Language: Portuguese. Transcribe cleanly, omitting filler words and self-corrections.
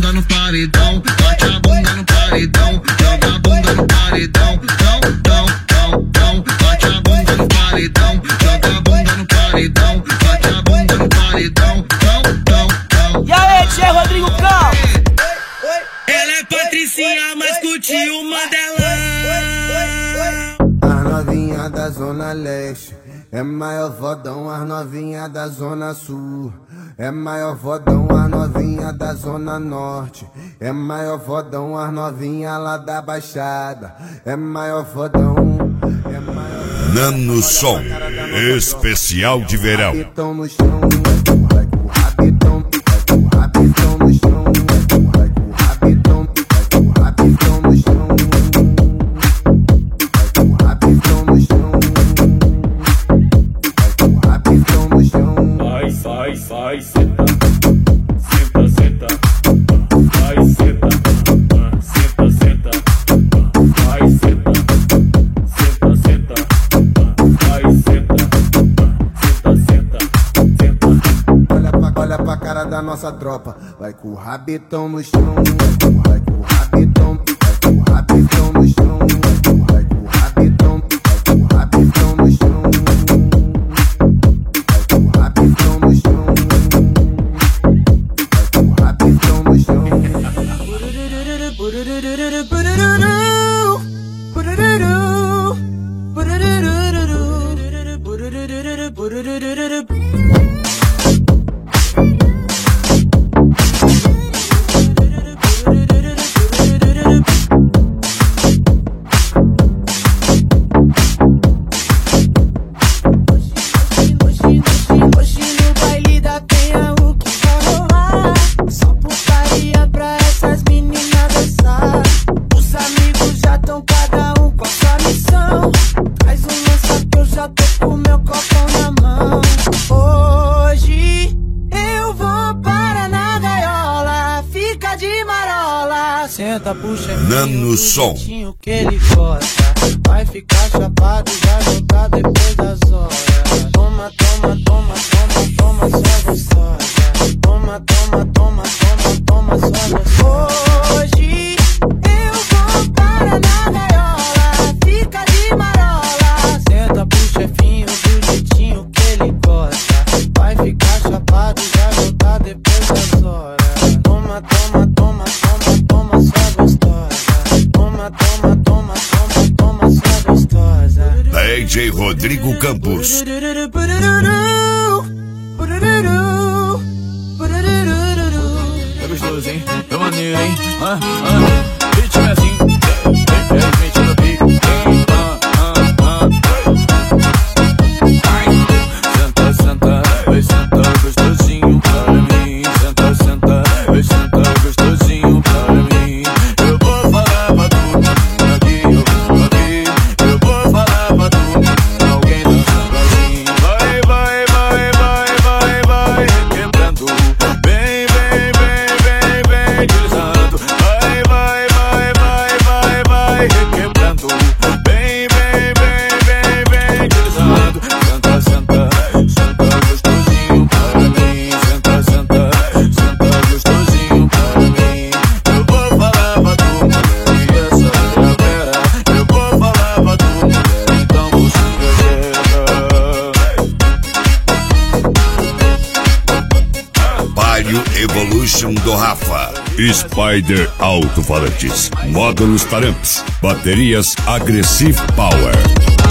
bunda no paredão, bate a bunda no paredão, joga a bunda no paredão, bate a bunda no paredão, joga a bunda no paredão, bate a bunda no paredão, E aí, Tchê Rodrigo Campos? Ela é Patricinha, mas curtiu o Mandelão. As novinha da Zona Leste é maior fodão, as novinha da Zona Sul é maior fodão, as novinha da Zona Norte é maior fodão, as novinha lá da Baixada é maior fodão, é maior... Nano Som, especial de verão. Rabetão no chão, vai com o rabetão no chão, vai com o rabetão no chão, vai com o rabetão no chão, Vai, senta, senta, vai, senta, senta, vai, senta, senta, vai, senta, senta. Olha pra cara da nossa tropa, vai com o rabetão no chão, vai com o rabetão no chão, vai com o rabetão no chão. Senta, puxa, Nano Som. que ele gosta. Vai ficar chapado e vai voltar depois das horas. Toma, toma, toma, toma, toma, só gostosa. Toma, toma, toma, toma, toma, só gostosa. Hoje eu vou para na gaiola, fica de marola. Senta pro chefinho do jeitinho que ele gosta. Vai ficar chapado e vai voltar depois das horas. Toma, toma, toma, toma, toma, só gostosa. Toma, toma, toma, toma, toma, só gostosa. DJ Rodrigo Campos. É gostoso, hein? É maneiro, hein? Ritmo é assim. Ritmo no pico. Senta, senta, vai sentar gostosinho para mim. Senta, senta, vai sentar gostosinho para mim. Eu vou falar pra tu, aqui eu vou aqui. Eu vou falar pra tu, alguém dançando assim. Vai, vai, vai, vai, vai, vai, requebrando. Vem, vem, vem, vem, vem, deslizando. Vai, vai, vai, vai, vai, vai, requebrando. Vem, vem, vem, vem, vem, deslizando. Senta, senta, senta gostosinho para mim. Senta, senta, senta gostosinho para mim. Eu vou falar pra tu, mulher, e essa é a vera. Eu vou falar pra tu, mulher, então você Palio Evolution do Rafa. Spider Alto-Falantes. Módulos Taramps. Baterias Aggressive Power.